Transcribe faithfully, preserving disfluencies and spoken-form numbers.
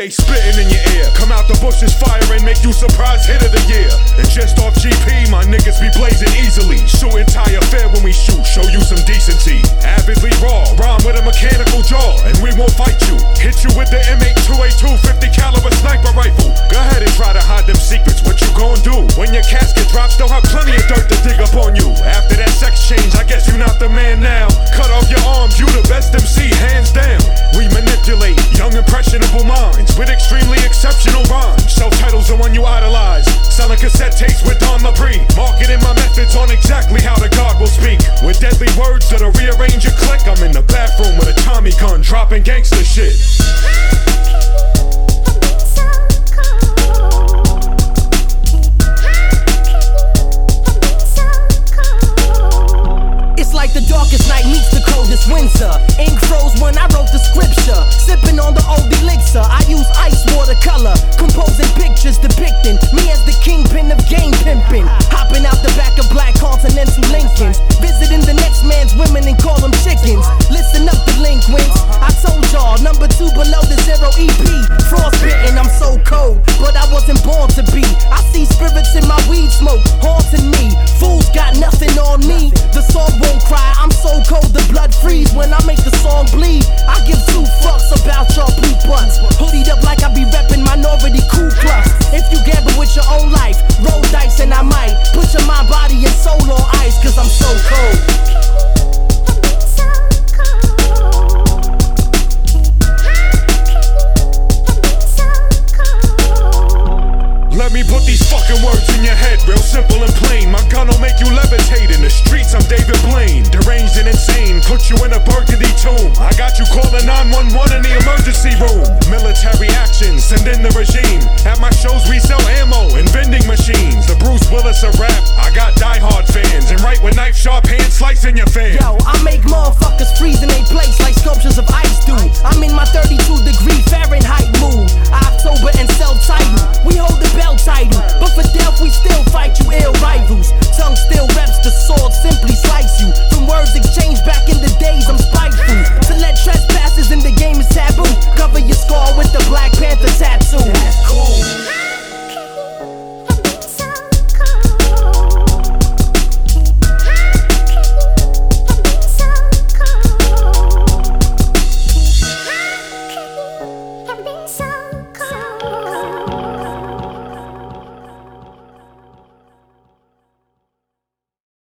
K spitting in your ear. Come out the bushes firing, make you surprise hit of the year. And just off G P, my niggas be blazing easily. Shooting tire fair when we shoot, show you some decency. Avidly raw, rhyme with a mechanical jaw, and we won't fight you. Hit you with the M eight two eighty-two fifty caliber sniper rifle. Go ahead and try to hide them secrets, what you gon' do? When your casket drops, they'll have plenty of dirt to dig up on you. After that sex change, I guess you not the man now. Cut off your arms, you the best M C, hands down. We manipulate young impressionable minds with extremely exceptional rhymes. Sell titles the one you idolize, selling cassette tapes with Don Labrie. Marketing my methods on exactly how the God will speak. With deadly words that'll rearrange your click. I'm in the bathroom with a Tommy gun, dropping gangster shit. It's like the darkest night meets the coldest winter. Ink froze when I wrote the scripture. Sipping on the old elixir, I use ice watercolor, composing pictures depicting me as the kingpin of game pimping. Hopping out the back of black Continental Lincolns, visiting the next man's women and call them chickens. Listen up, delinquents, I told y'all, number two below the zero E P. Frostbitten, I'm so cold, but I wasn't born to be. I see spirits in my weed smoke, haunting me. Fools got nothing on me, the song won't cry, I'm so cold the blood freeze when I make the song bleed. I give two fucks about your poop butts. Hoodied up like I be reppin' Minority Ku Klux. If you gamble with your own life, roll dice and I might put your mind, body and soul on ice, cause I'm so cold. Let me put these fucking words in your head, real simple and plain. My gun'll make you levitate in the streets, I'm David Blaine. Deranged and insane, put you in a burgundy tomb. I got you calling nine one one in the emergency room. Military action, send in the regime. At my shows we sell ammo and vending machines. The Bruce Willis of rap, I got diehard fans. And right with knife sharp hands slicing your fans.